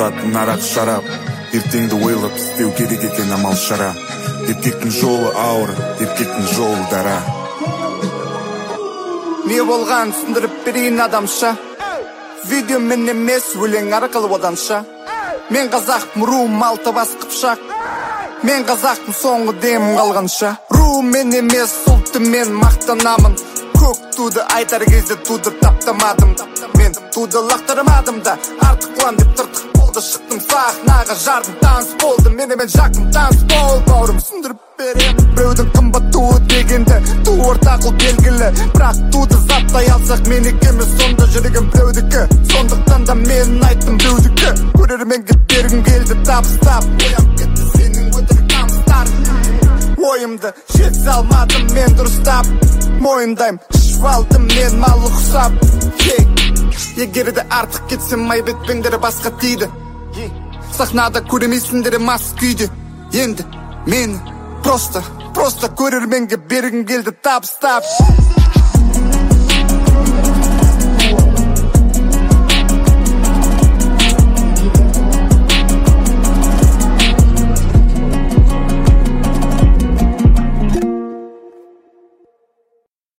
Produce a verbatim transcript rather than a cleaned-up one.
тататын арақ шарап. Ертеңді ойлап істеу керек екен амал шара. Еркектің жолы ауыр, еркектің жолы дара. Не болған түсіндіріп берейін адамша. Видео мен емес өлең арқылы оданша. Мен қазақпын, руым алты бас қыпшақ. Мен қазақпын, соңғы демім қалғанша. Руым мен емес, ұлтты мен мақтанамын. Көк туды айтар кезде туды таптамадым. Мен туды лақтырмадым да, артық қуан деп тыртық болды. Шықтым сахнаға, жардым таныс болды. Менімен жақын таныс бол, бауырым түсіндіріп берем. Біреудің қымбат туы дегенді, ту ортақ ол белгілі. Бірақ туды заттай алсақ мен екеміз, сонда жүрегім біреудікі. Сондықтан да мен айттым біреудікі. Көрерменге бергім келді табыстап. Оям кетті сенің өтірік намыстар. Ойымды жетсе алмадым мен дұрыстап. Мойындайым, ішіп алдым мен малы құсап. Егерде артық кетсем май бетпеңдері басқа тиді. Сахнада көремейсіңдері мас күйде. Енді мені просто, просто көрерменге бергім келді табыстап.